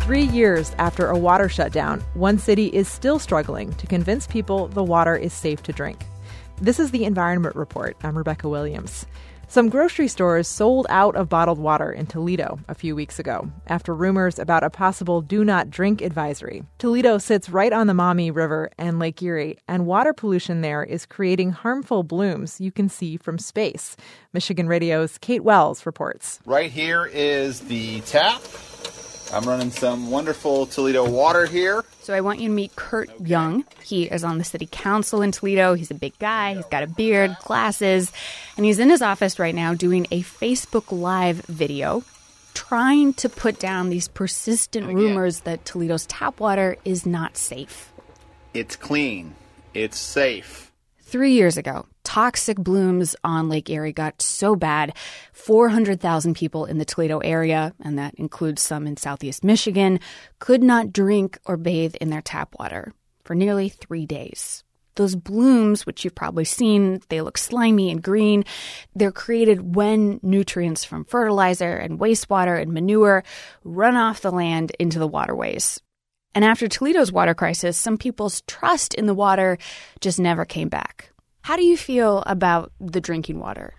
3 years after a water shutdown, one city is still struggling to convince people the water is safe to drink. This is the Environment Report. I'm Rebecca Williams. Some grocery stores sold out of bottled water in Toledo a few weeks ago after rumors about a possible do not drink advisory. Toledo sits right on the Maumee River and Lake Erie, and water pollution there is creating harmful blooms you can see from space. Michigan Radio's Kate Wells reports. Right here is the tap. I'm running some wonderful Toledo water here. So I want you to meet Kurt Young. He is on the city council in Toledo. He's a big guy. He's got a beard, glasses, and he's in his office right now doing a Facebook Live video trying to put down these persistent rumors that Toledo's tap water is not safe. It's clean. It's safe. 3 years ago, toxic blooms on Lake Erie got so bad, 400,000 people in the Toledo area, and that includes some in southeast Michigan, could not drink or bathe in their tap water for nearly 3 days. Those blooms, which you've probably seen, they look slimy and green. They're created when nutrients from fertilizer and wastewater and manure run off the land into the waterways. And after Toledo's water crisis, some people's trust in the water just never came back. How do you feel about the drinking water?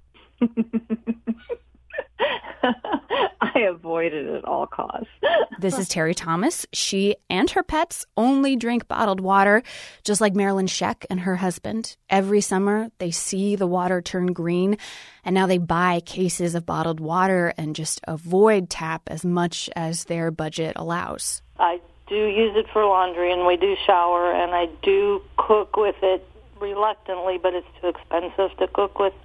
I avoid it at all costs. This is Terry Thomas. She and her pets only drink bottled water, just like Marilyn Scheck and her husband. Every summer, they see the water turn green, and now they buy cases of bottled water and just avoid tap as much as their budget allows. I do use it for laundry, and we do shower, and I do cook with it reluctantly, but it's too expensive to cook with.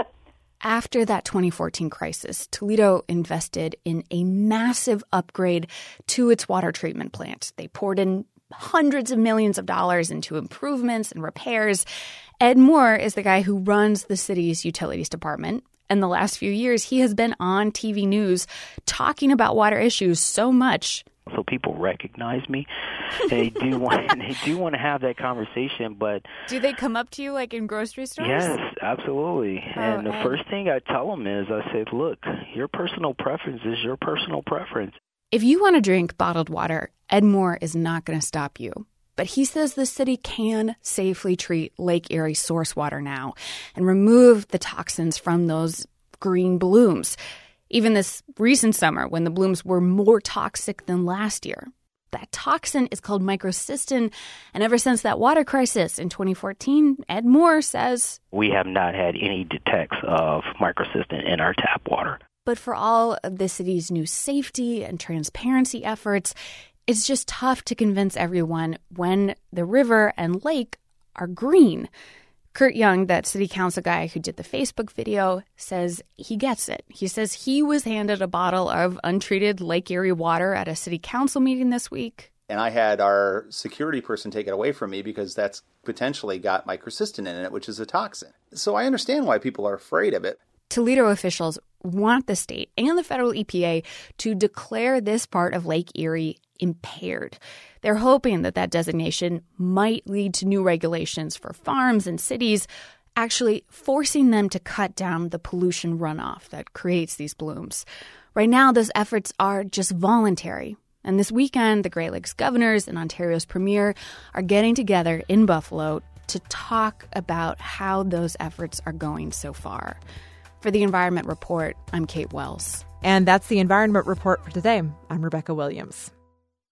After that 2014 crisis, Toledo invested in a massive upgrade to its water treatment plant. They poured in hundreds of millions of dollars into improvements and repairs. Ed Moore is the guy who runs the city's utilities department. And the last few years, he has been on TV news talking about water issues so much. So people recognize me. They do want to have that conversation, but do they come up to you like in grocery stores? Yes, absolutely. And the first thing I tell them is I say, look, your personal preference is your personal preference. If you want to drink bottled water, Ed Moore is not going to stop you. But he says the city can safely treat Lake Erie source water now and remove the toxins from those green blooms. Even this recent summer, when the blooms were more toxic than last year. That toxin is called microcystin, and ever since that water crisis in 2014, Ed Moore says, we have not had any detects of microcystin in our tap water. But for all of the city's new safety and transparency efforts, it's just tough to convince everyone when the river and lake are green. Kurt Young, that city council guy who did the Facebook video, says he gets it. He says he was handed a bottle of untreated Lake Erie water at a city council meeting this week. And I had our security person take it away from me because that's potentially got microcystin in it, which is a toxin. So I understand why people are afraid of it. Toledo officials want the state and the federal EPA to declare this part of Lake Erie impaired. They're hoping that that designation might lead to new regulations for farms and cities, actually forcing them to cut down the pollution runoff that creates these blooms. Right now, those efforts are just voluntary. And this weekend, the Great Lakes governors and Ontario's premier are getting together in Buffalo to talk about how those efforts are going so far. For the Environment Report, I'm Kate Wells. And that's the Environment Report for today. I'm Rebecca Williams.